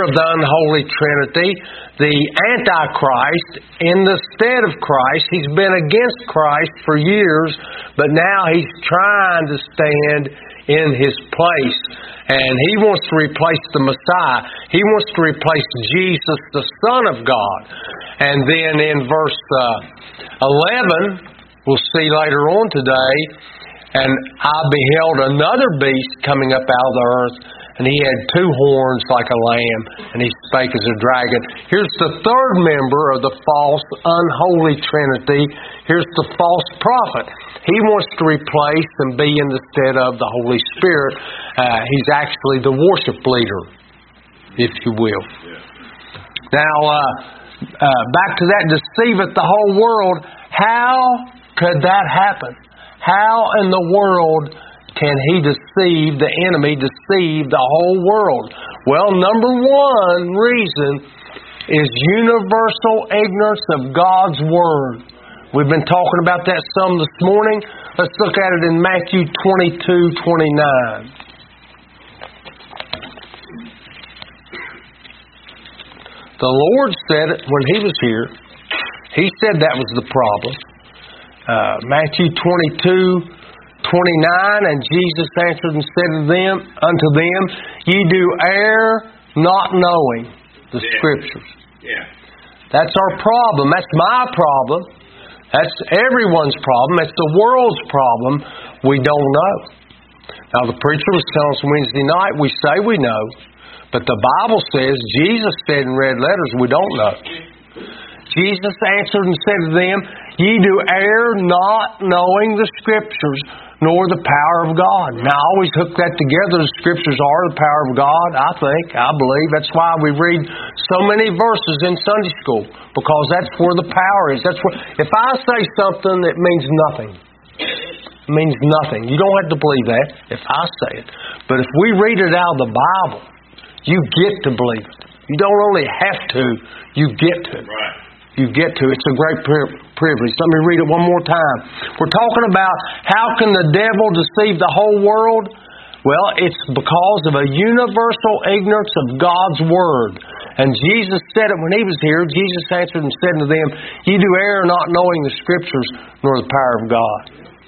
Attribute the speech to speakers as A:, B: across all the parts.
A: member of the unholy Trinity, the Antichrist, in the stead of Christ. He's been against Christ for years, but now he's trying to stand in His place. And he wants to replace the Messiah. He wants to replace Jesus, the Son of God. And then in verse 11, we'll see later on today, and I beheld another beast coming up out of the earth, and he had two horns like a lamb, and he spake as a dragon. Here's the third member of the false, unholy Trinity. Here's the false prophet. He wants to replace and be in the stead of the Holy Spirit. He's actually the worship leader, if you will. Now, back to that, deceiveth the whole world. How could that happen? How in the world can he deceive, the enemy deceive the whole world? Well, number one reason is universal ignorance of God's Word. We've been talking about that some this morning. Let's look at it in Matthew 22:29. The Lord said it when He was here. He said that was the problem. Matthew 22:29, and Jesus answered and said unto them, Ye do err, not knowing the Scriptures.
B: Yeah.
A: That's our problem. That's my problem. That's everyone's problem. That's the world's problem. We don't know. Now, the preacher was telling us Wednesday night, we say we know, but the Bible says, Jesus said in red letters, we don't know. Jesus answered and said to them, Ye do err, not knowing the Scriptures, nor the power of God. Now, I always hook that together. The Scriptures are the power of God, I believe. That's why we read so many verses in Sunday school, because that's where the power is. That's where, if I say something, it means nothing. It means nothing. You don't have to believe that if I say it. But if we read it out of the Bible, you get to believe it. You don't only have to, you get to.
B: Right.
A: You get to. It's a great privilege. Let me read it one more time. We're talking about how can the devil deceive the whole world? Well, it's because of a universal ignorance of God's Word. And Jesus said it when He was here. Jesus answered and said to them, Ye do err, not knowing the Scriptures, nor the power of God.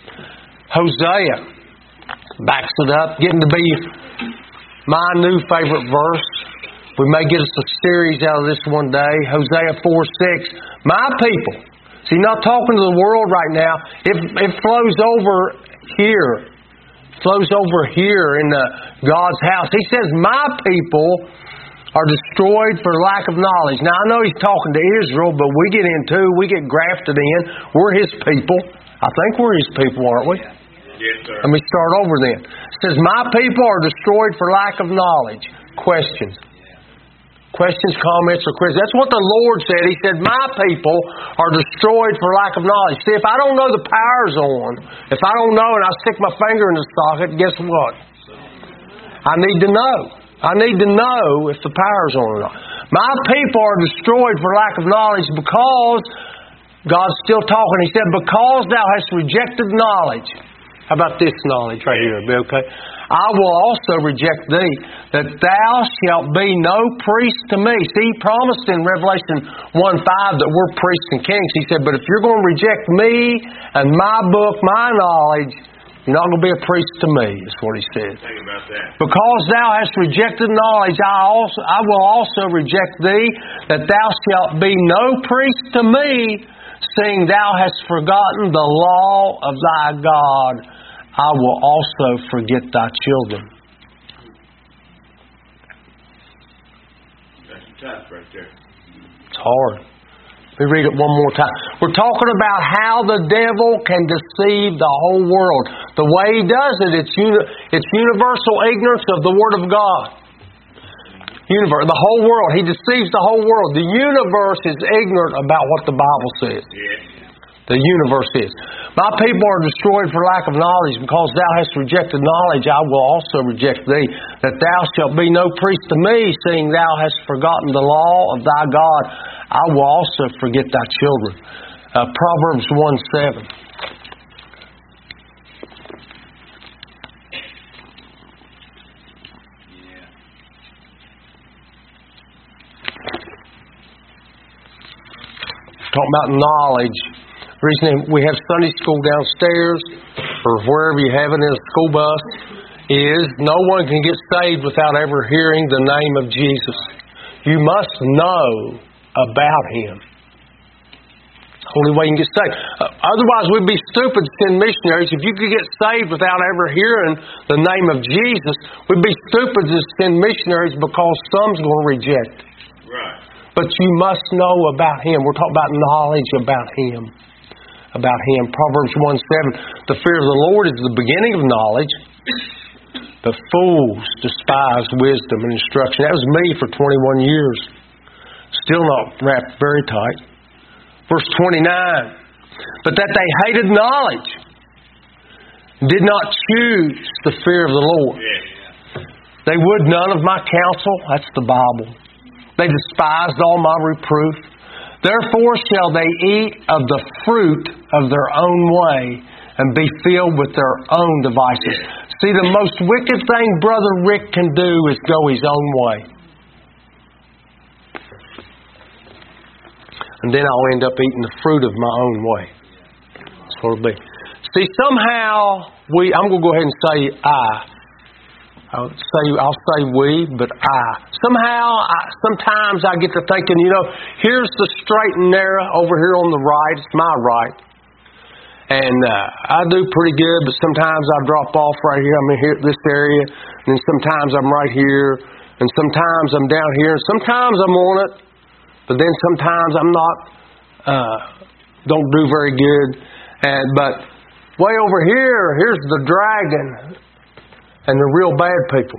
A: Hosea backs it up, getting to be my new favorite verse. We may get us a series out of this one day. Hosea 4:6. My people. See, not talking to the world right now. It flows over here. It flows over here in God's house. He says, My people are destroyed for lack of knowledge. Now, I know He's talking to Israel, but we get grafted in. We're His people. I think we're His people, aren't we?
B: Yes, sir.
A: Let me start over then. It says, My people are destroyed for lack of knowledge. Questions? Questions, comments, or quizzes. That's what the Lord said. He said, My people are destroyed for lack of knowledge. See, if I don't know the power's on, if I don't know and I stick my finger in the socket, guess what? I need to know. I need to know if the power's on or not. My people are destroyed for lack of knowledge because, God's still talking. He said, Because thou hast rejected knowledge. How about this knowledge right here? Be okay? I will also reject thee, that thou shalt be no priest to me. See, He promised in Revelation 1:5 that we're priests and kings. He said, but if you're going to reject me and my book, my knowledge, you're not going to be a priest to me, is what He said.
B: Think about that.
A: Because thou hast rejected knowledge, I will also reject thee, that thou shalt be no priest to me, seeing thou hast forgotten the law of thy God. I will also forget thy children.
B: That's tough right there.
A: It's hard. Let me read it one more time. We're talking about how the devil can deceive the whole world. The way he does it, it's universal ignorance of the Word of God. The whole world. He deceives the whole world. The universe is ignorant about what the Bible says.
B: Yes.
A: The universe is. My people are destroyed for lack of knowledge. Because thou hast rejected knowledge, I will also reject thee, that thou shalt be no priest to me, seeing thou hast forgotten the law of thy God. I will also forget thy children. Proverbs 1:7. talking about knowledge. The reason we have Sunday school downstairs, or wherever you have it in a school bus, is no one can get saved without ever hearing the name of Jesus. You must know about Him. Only way you can get saved. Otherwise, we'd be stupid to send missionaries. If you could get saved without ever hearing the name of Jesus, we'd be stupid to send missionaries because some's going to reject it.
B: Right.
A: But you must know about Him. We're talking about knowledge about Him. About Him. Proverbs 1:7, the fear of the Lord is the beginning of knowledge. The fools despise wisdom and instruction. That was me for 21 years. Still not wrapped very tight. Verse 29, but that they hated knowledge, did not choose the fear of the Lord. They would none of my counsel. That's the Bible. They despised all my reproof. Therefore shall they eat of the fruit of their own way and be filled with their own devices. See, the most wicked thing Brother Rick can do is go his own way. And then I'll end up eating the fruit of my own way. That's what it'll be. See, somehow I'm going to go ahead and say I'll say we, but I. Sometimes I get to thinking, here's the straight and narrow over here on the right. It's my right. And I do pretty good, but sometimes I drop off right here. I'm in here, this area. And then sometimes I'm right here. And sometimes I'm down here. And sometimes I'm on it. But then sometimes I'm not, don't do very good. But way over here, here's the dragon and the real bad people.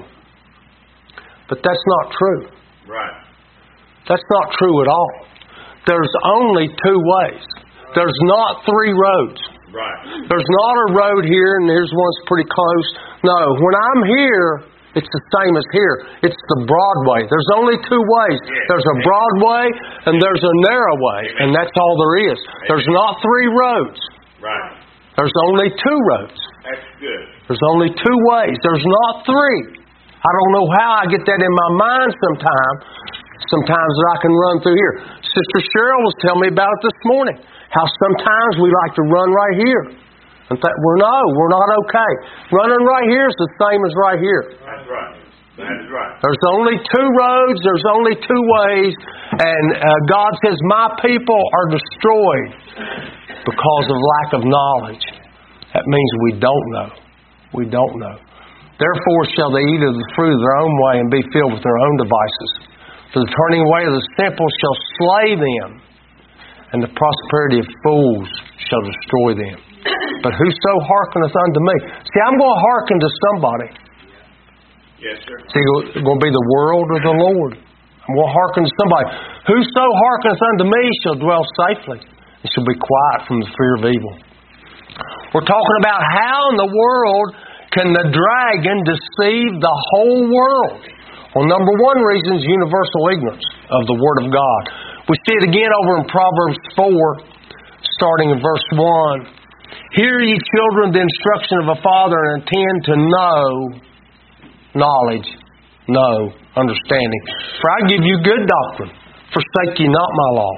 A: But that's not true.
B: Right.
A: That's not true at all. There's only two ways. There's not three roads.
B: Right.
A: There's not a road here and here's one's pretty close. No, when I'm here, it's the same as here. It's the broad way. There's only two ways. There's a broad way and there's a narrow way. And that's all there is. There's not three roads.
B: Right.
A: There's only two roads.
B: That's good.
A: There's only two ways. There's not three. I don't know how I get that in my mind sometimes that I can run through here. Sister Cheryl was telling me about it this morning. How sometimes we like to run right here. And we're not okay. Running right here is the same as right here.
B: That's right. That is right.
A: There's only two roads. There's only two ways. And God says, my people are destroyed because of lack of knowledge. That means we don't know. We don't know. Therefore shall they eat of the fruit of their own way and be filled with their own devices. For the turning away of the simple shall slay them, and the prosperity of fools shall destroy them. But whoso hearkeneth unto me. See, I'm going to hearken to somebody.
B: Yes, sir.
A: See, it's going to be the world or the Lord. I'm going to hearken to somebody. Whoso hearkeneth unto me shall dwell safely, and shall be quiet from the fear of evil. We're talking about how in the world can the dragon deceive the whole world. Well, number one reason is universal ignorance of the Word of God. We see it again over in Proverbs 4, starting in verse 1. Hear ye children the instruction of a father, and attend to know knowledge, know understanding. For I give you good doctrine, forsake ye not my law.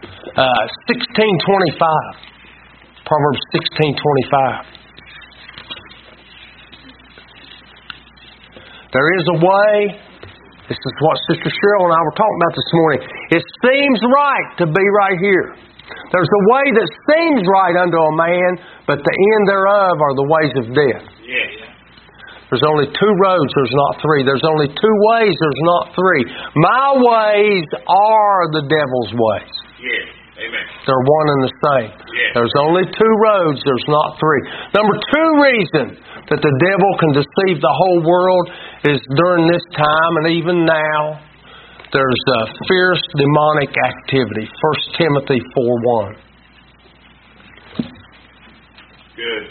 A: 16:25. Proverbs 16:25. There is a way. This is what Sister Cheryl and I were talking about this morning. It seems right to be right here. There's a way that seems right unto a man, but the end thereof are the ways of death.
B: Yes.
A: There's only two roads, there's not three. There's only two ways, there's not three. My ways are the devil's ways.
B: Yes. Amen.
A: They're one and the same.
B: Yes.
A: There's only two roads, there's not three. Number two reason that the devil can deceive the whole world is during this time and even now, there's a fierce demonic activity. 1 Timothy 4:1.
B: Good.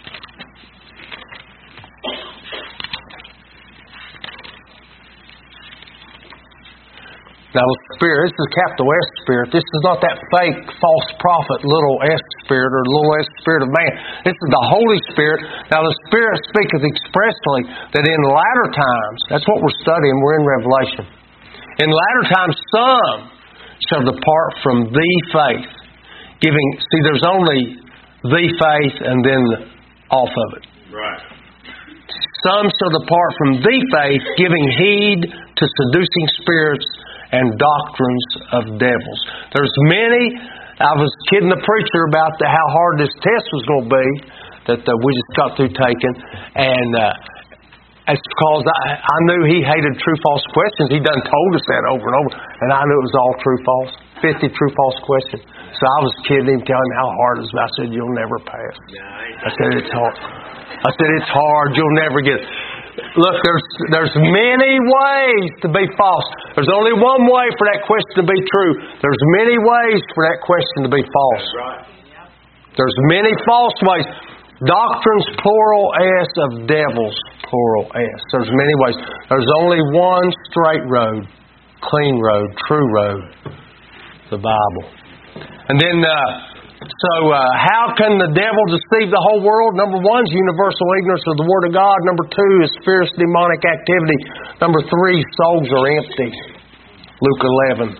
A: Now the spirit, this is capital S spirit. This is not that fake false prophet little s spirit or little s spirit of man. This is the Holy Spirit. Now the Spirit speaketh expressly that in latter times, that's what we're studying, we're in Revelation. In latter times some shall depart from the faith, there's only the faith and then off of it.
B: Right.
A: Some shall depart from the faith, giving heed to seducing spirits and doctrines of devils. There's many. I was kidding the preacher about how hard this test was going to be that we just got through taking, and it's because I knew he hated true-false questions. He done told us that over and over, and I knew it was all true-false, 50 true-false questions. So I was kidding him, telling him how hard it was. I said, "You'll never pass." I said, "It's hard." I said, "It's hard. You'll never get it." Look, there's many ways to be false. There's only one way for that question to be true. There's many ways for that question to be false.
B: That's right.
A: There's many false ways. Doctrines, plural S, of devils, plural S. There's many ways. There's only one straight road, clean road, true road, the Bible. And then, how can the devil deceive the whole world? Number one is universal ignorance of the Word of God. Number two is fierce demonic activity. Number three, souls are empty. Luke 11.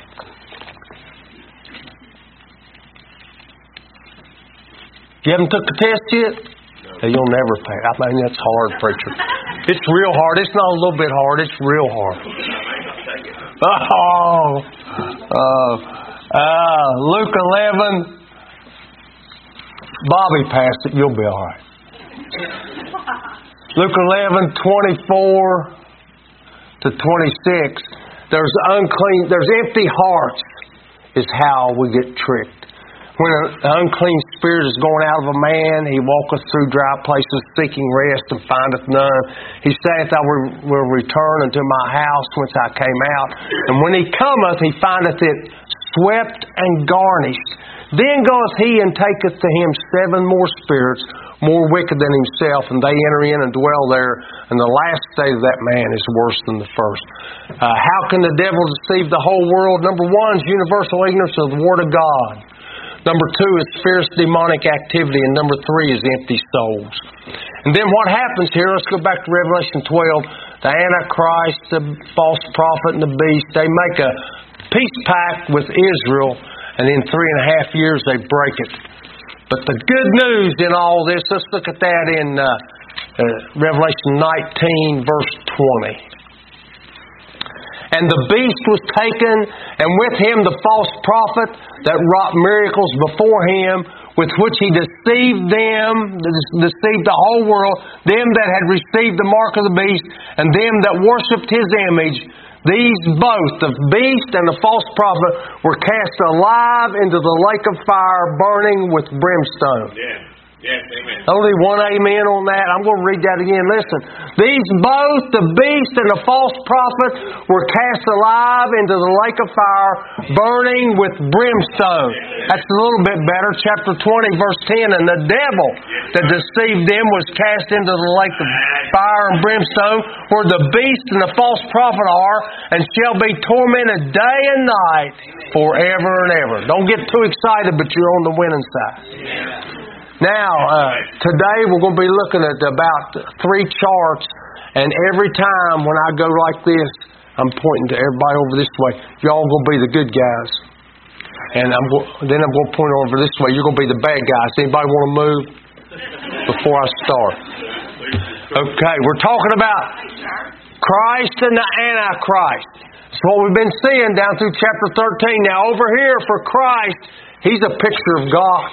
A: You haven't took the test yet? No. You'll never pass. I mean, that's hard, preacher. It's real hard. It's not a little bit hard. It's real hard. Luke 11. Bobby passed it. You'll be all right. Luke 11, 24 to 26. There's empty hearts is how we get tricked. When an unclean spirit is going out of a man, he walketh through dry places seeking rest and findeth none. He saith, I will return unto my house whence I came out. And when he cometh, he findeth it swept and garnished. Then goeth he and taketh to him 7 more spirits, more wicked than himself, and they enter in and dwell there. And the last state of that man is worse than the first. How can the devil deceive the whole world? Number one is universal ignorance of the Word of God. Number two is fierce demonic activity. And number three is empty souls. And then what happens here, let's go back to Revelation 12. The Antichrist, the false prophet, and the beast, they make a peace pact with Israel. And in 3.5 years they break it. But the good news in all this, let's look at that in Revelation 19, verse 20. And the beast was taken, and with him the false prophet that wrought miracles before him, with which he deceived deceived the whole world, them that had received the mark of the beast, and them that worshipped his image. These both, the beast and the false prophet, were cast alive into the lake of fire, burning with brimstone.
B: Yeah. Yes, amen.
A: Only one amen on that. I'm going to read that again. Listen. These both, the beast and the false prophet, were cast alive into the lake of fire, burning with brimstone. That's a little bit better. Chapter 20, verse 10. And the devil that deceived them was cast into the lake of fire and brimstone, where the beast and the false prophet are, and shall be tormented day and night forever and ever. Don't get too excited, but you're on the winning side. Now, today we're going to be looking at about 3 charts, and every time when I go like this, I'm pointing to everybody over this way. Y'all going to be the good guys. And then I'm going to point over this way. You're going to be the bad guys. Anybody want to move before I start? Okay, we're talking about Christ and the Antichrist. That's what we've been seeing down through chapter 13. Now, over here for Christ, he's a picture of God.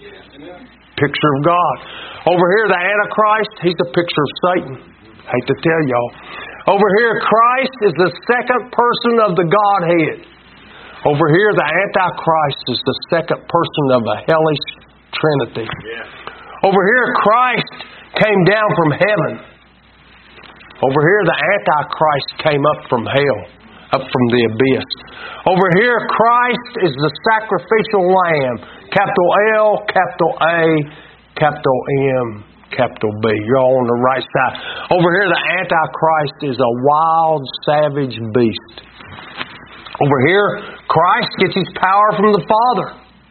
A: Picture of God. Over here, the Antichrist, he's a picture of Satan. Hate to tell y'all. Over here, Christ is the second person of the Godhead. Over here, the Antichrist is the second person of the hellish Trinity. Yeah. Over here, Christ came down from heaven. Over here, the Antichrist came up from hell, up from the abyss. Over here, Christ is the sacrificial lamb. Capital L, capital A, capital M, capital B. You're all on the right side. Over here, the Antichrist is a wild, savage beast. Over here, Christ gets his power from the Father.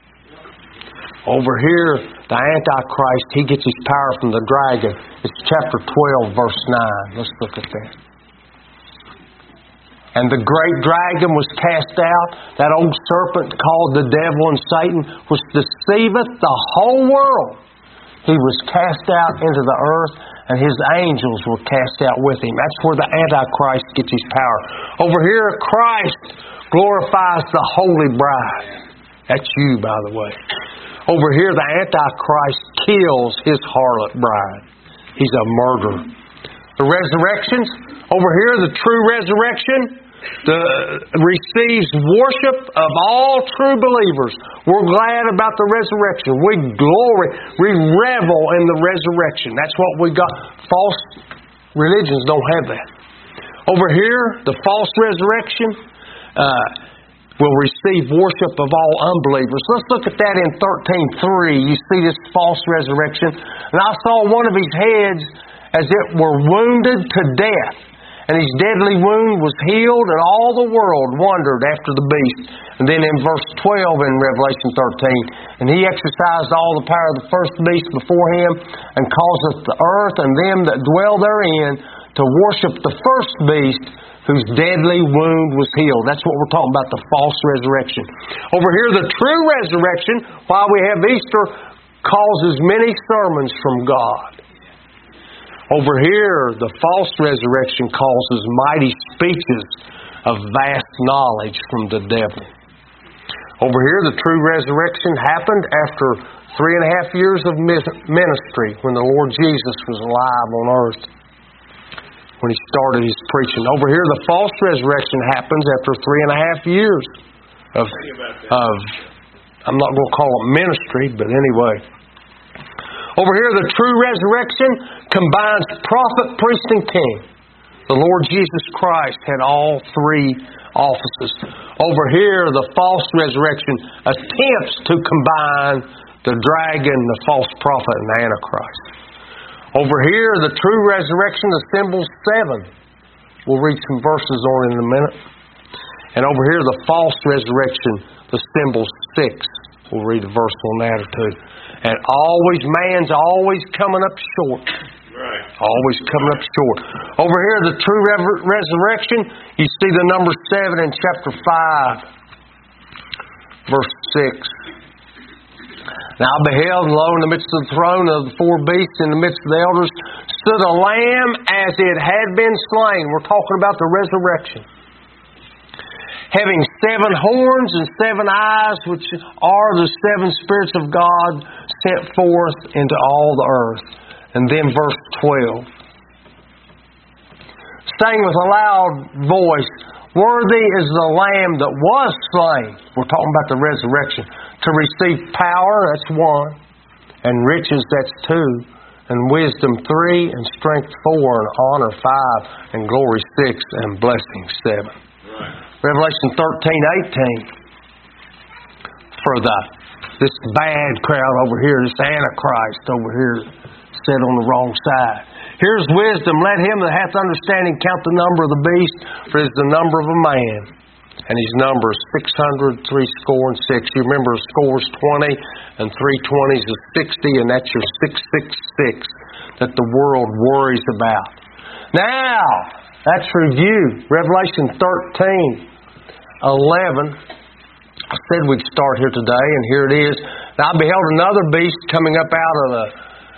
A: Over here, the Antichrist, he gets his power from the dragon. It's chapter 12, verse 9. Let's look at that. And the great dragon was cast out, that old serpent called the devil and Satan, which deceiveth the whole world. He was cast out into the earth, and his angels were cast out with him. That's where the Antichrist gets his power. Over here, Christ glorifies the holy bride. That's you, by the way. Over here, the Antichrist kills his harlot bride. He's a murderer. The resurrections, over here, the true resurrection receives worship of all true believers. We're glad about the resurrection. We glory, we revel in the resurrection. That's what we got. False religions don't have that. Over here, the false resurrection will receive worship of all unbelievers. Let's look at that in 13:3. You see this false resurrection. And I saw one of his heads as it were wounded to death, and his deadly wound was healed, and all the world wondered after the beast. And then in verse 12 in Revelation 13, and he exercised all the power of the first beast before him, and causeth the earth and them that dwell therein to worship the first beast, whose deadly wound was healed. That's what we're talking about, the false resurrection. Over here, the true resurrection, while we have Easter, causes many sermons from God. Over here, the false resurrection causes mighty speeches of vast knowledge from the devil. Over here, the true resurrection happened after 3.5 years of ministry, when the Lord Jesus was alive on earth, when He started His preaching. Over here, the false resurrection happens after 3.5 years of I'm not going to call it ministry, but anyway. Over here, the true resurrection combines prophet, priest, and king. The Lord Jesus Christ had all three offices. Over here, the false resurrection attempts to combine the dragon, the false prophet, and the Antichrist. Over here, the true resurrection assembles 7. We'll read some verses on it in a minute. And over here, the false resurrection assembles 6. We'll read a verse on that or two. And man's always coming up short.
B: Right.
A: Always coming up short. Over here, the true resurrection, you see the number 7 in chapter 5, verse 6. Now I beheld, and lo, in the midst of the throne of the 4 beasts, in the midst of the elders, stood a lamb as it had been slain. We're talking about the resurrection. Having 7 horns and 7 eyes, which are the 7 spirits of God sent forth into all the earth. And then verse 12. Saying with a loud voice, worthy is the Lamb that was slain. We're talking about the resurrection. To receive power, that's 1. And riches, that's 2. And wisdom, 3. And strength, 4. And honor, 5. And glory, 6. And blessing, 7.
B: Right.
A: Revelation 13:18. For this bad crowd over here, this Antichrist over here, set on the wrong side. Here's wisdom. Let him that hath understanding count the number of the beast, for it is the number of a man. And his number is 600, 6. You remember a score is 20, and 3 20s is 60, and that's your 666 that the world worries about. Now, that's review. Revelation 13:11. I said we'd start here today, and here it is. And I beheld another beast coming up out of the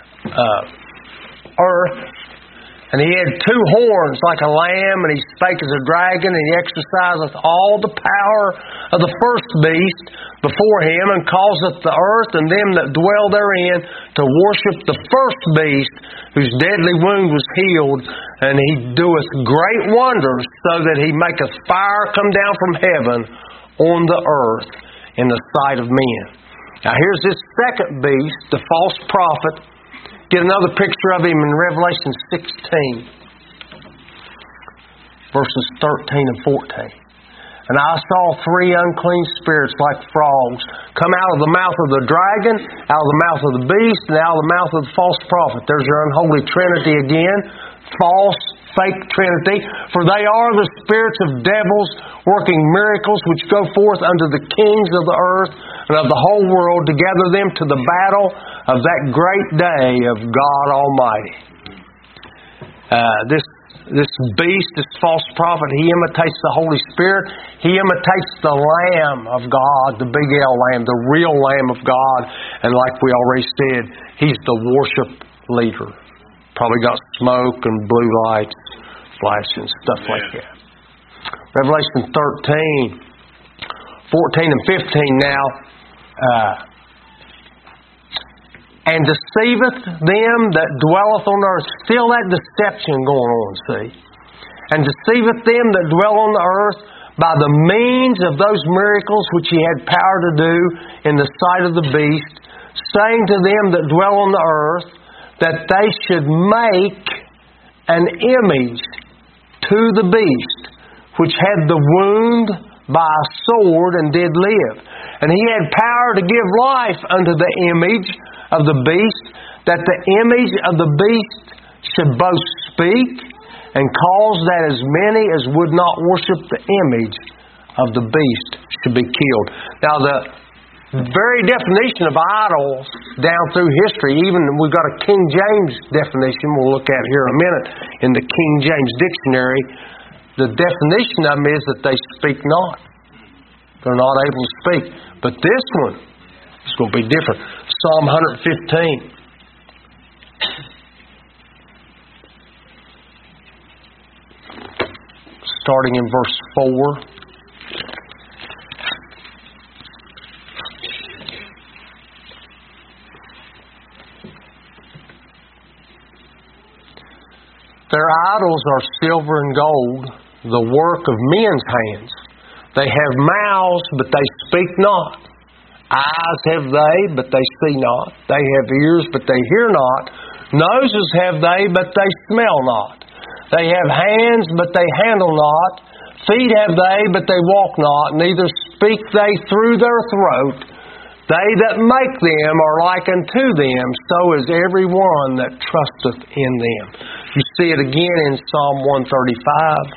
A: earth, and he had 2 horns like a lamb, and he spake as a dragon, and he exerciseth all the power of the first beast before him, and causeth the earth and them that dwell therein to worship the first beast, whose deadly wound was healed, and he doeth great wonders, so that he maketh fire come down from heaven on the earth in the sight of men. Now here's this second beast, the false prophet. Get another picture of him in Revelation 16, verses 13 and 14. And I saw 3 unclean spirits like frogs come out of the mouth of the dragon, out of the mouth of the beast, and out of the mouth of the false prophet. There's your unholy trinity again. False, fake trinity. For they are the spirits of devils working miracles, which go forth unto the kings of the earth and of the whole world to gather them to the battle of that great day of God Almighty. This this beast, this false prophet, he imitates the Holy Spirit. He imitates the Lamb of God, the big L Lamb, the real Lamb of God. And like we already said, he's the worship leader. Probably got smoke and blue lights flashing, stuff like that. Revelation 13, 14 and 15 now. And deceiveth them that dwelleth on the earth. Still that deception going on, see. And deceiveth them that dwell on the earth by the means of those miracles which he had power to do in the sight of the beast, saying to them that dwell on the earth, that they should make an image to the beast, which had the wound by a sword and did live. And he had power to give life unto the image of the beast, that the image of the beast should both speak and cause that as many as would not worship the image of the beast should be killed. Now the very definition of idols down through history, even we've got a King James definition we'll look at here in a minute in the King James Dictionary. The definition of them is that they speak not. They're not able to speak. But this one is going to be different. Psalm 115. Starting in verse 4. Their idols are silver and gold, the work of men's hands. They have mouths, but they speak not. Eyes have they, but they see not. They have ears, but they hear not. Noses have they, but they smell not. They have hands, but they handle not. Feet have they, but they walk not. Neither speak they through their throat. They that make them are like unto them, so is every one that trusteth in them. You see it again in Psalm 135.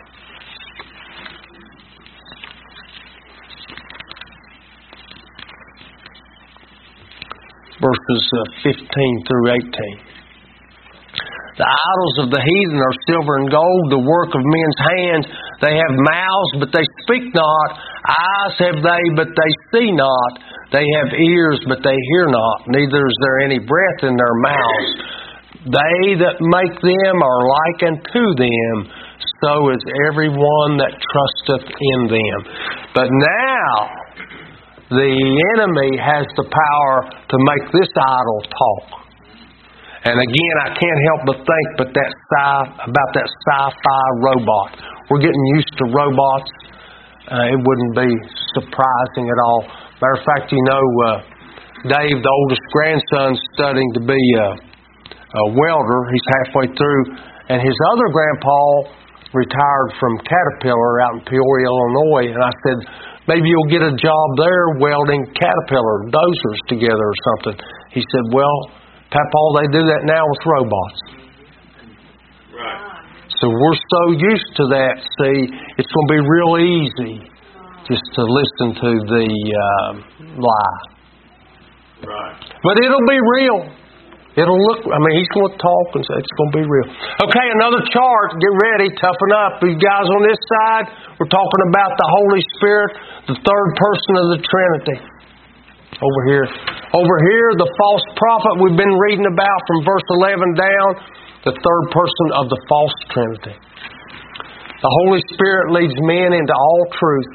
A: Verses 15 through 18. The idols of the heathen are silver and gold, the work of men's hands. They have mouths, but they speak not. Eyes have they, but they see not. They have ears, but they hear not. Neither is there any breath in their mouths. They that make them are like unto them, so is every one that trusteth in them. But now the enemy has the power to make this idol talk. And again, I can't help but think about that sci-fi robot. We're getting used to robots. It wouldn't be surprising at all. Matter of fact, Dave, the oldest grandson's studying to be a welder. He's halfway through. And his other grandpa retired from Caterpillar out in Peoria, Illinois. And I said, maybe you'll get a job there welding Caterpillar dozers together or something. He said, well, Papa, they do that now with robots.
B: Right.
A: So we're so used to that, see, it's going to be real easy just to listen to the lie.
B: Right.
A: But it'll be real. It'll look, he's going to talk and say it's going to be real. Okay, another chart. Get ready. Toughen up. You guys on this side, we're talking about the Holy Spirit, the third person of the Trinity. Over here, the false prophet we've been reading about from verse 11 down, the third person of the false Trinity. The Holy Spirit leads men into all truth.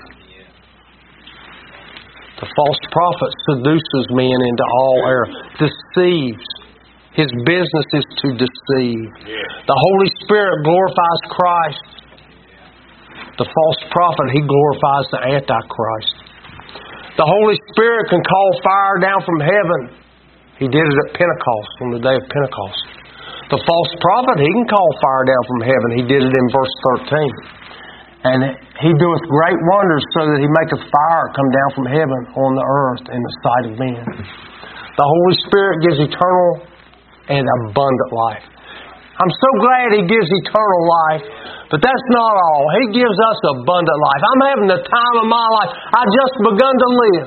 A: The false prophet seduces men into all error, deceives. His business is to deceive. The Holy Spirit glorifies Christ. The false prophet, he glorifies the Antichrist. The Holy Spirit can call fire down from heaven. He did it at Pentecost, on the day of Pentecost. The false prophet, he can call fire down from heaven. He did it in verse 13. And he doeth great wonders, so that he maketh fire come down from heaven on the earth in the sight of men. The Holy Spirit gives eternal and abundant life. I'm so glad he gives eternal life, but that's not all. He gives us abundant life. I'm having the time of my life. I just begun to live.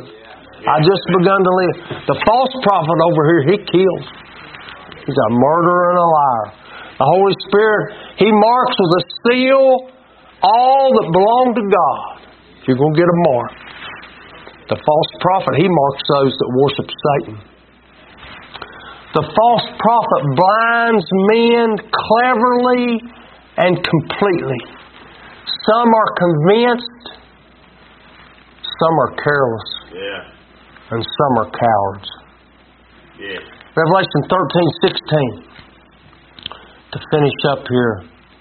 A: The false prophet over here, he kills. He's a murderer and a liar. The Holy Spirit, He marks with a seal all that belong to God. You're going to get a mark. The false prophet, he marks those that worship Satan. The false prophet blinds men cleverly and completely. Some are convinced, some are careless, and some are cowards. Revelation 13:16. To finish up here.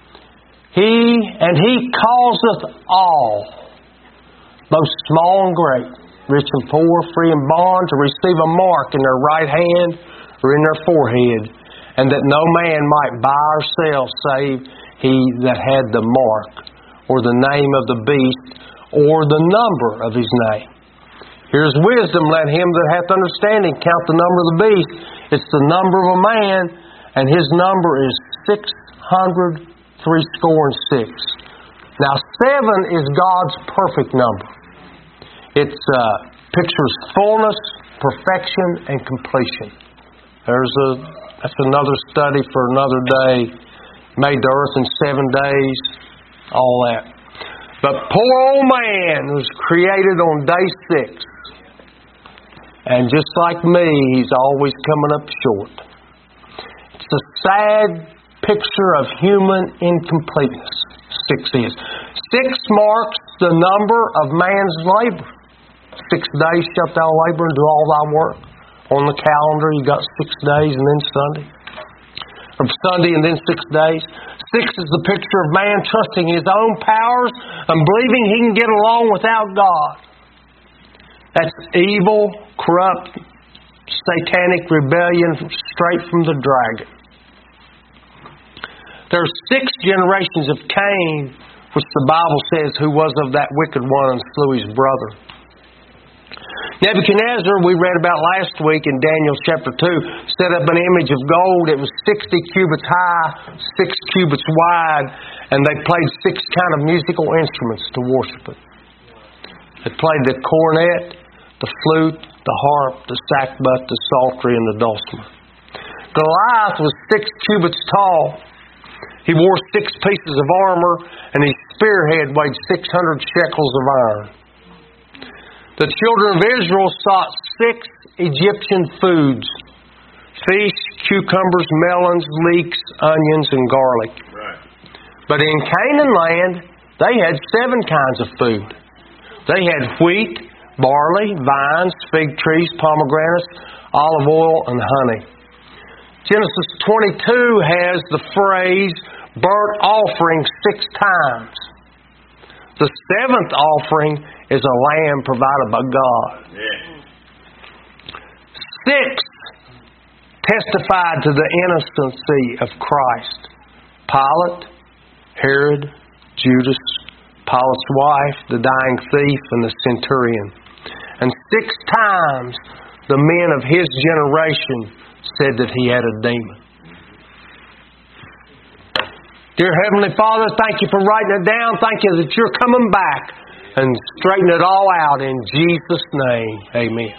A: He causeth all, both small and great, rich and poor, free and bond, to receive a mark in their right hand or in their forehead, and that no man might buy or sell save he that had the mark, or the name of the beast, or the number of his name. Here's wisdom. Let him that hath understanding count the number of the beast. It's the number of a man, and his number is 666. Now, 7 is God's perfect number. It pictures fullness, perfection, and completion. That's another study for another day. Made the earth in 7 days, all that. But poor old man was created on day 6. And just like me, he's always coming up short. It's a sad picture of human incompleteness. 6 is. 6 marks the number of man's labor. 6 days shalt thou labor and do all thy work. On the calendar, you got 6 days and then Sunday. From Sunday and then 6 days. 6 is the picture of man trusting his own powers and believing he can get along without God. That's evil, corrupt, satanic rebellion straight from the dragon. There are 6 generations of Cain, which the Bible says who was of that wicked one and slew his brother. Nebuchadnezzar, we read about last week in Daniel chapter 2, set up an image of gold. It was 60 cubits high, 6 cubits wide, and they played 6 kind of musical instruments to worship it. They played the cornet, the flute, the harp, the sackbut, the psaltery, and the dulcimer. Goliath was 6 cubits tall. He wore 6 pieces of armor, and his spearhead weighed 600 shekels of iron. The children of Israel sought 6 Egyptian foods: fish, cucumbers, melons, leeks, onions, and garlic.
B: Right.
A: But in Canaan land, they had 7 kinds of food. They had wheat, barley, vines, fig trees, pomegranates, olive oil, and honey. Genesis 22 has the phrase burnt offering 6 times. The 7th offering is a lamb provided by God. 6 testified to the innocency of Christ. Pilate, Herod, Judas, Pilate's wife, the dying thief, and the centurion. And 6 times the men of his generation said that he had a demon. Dear Heavenly Father, thank you for writing it down. Thank you that you're coming back and straightening it all out in Jesus' name. Amen.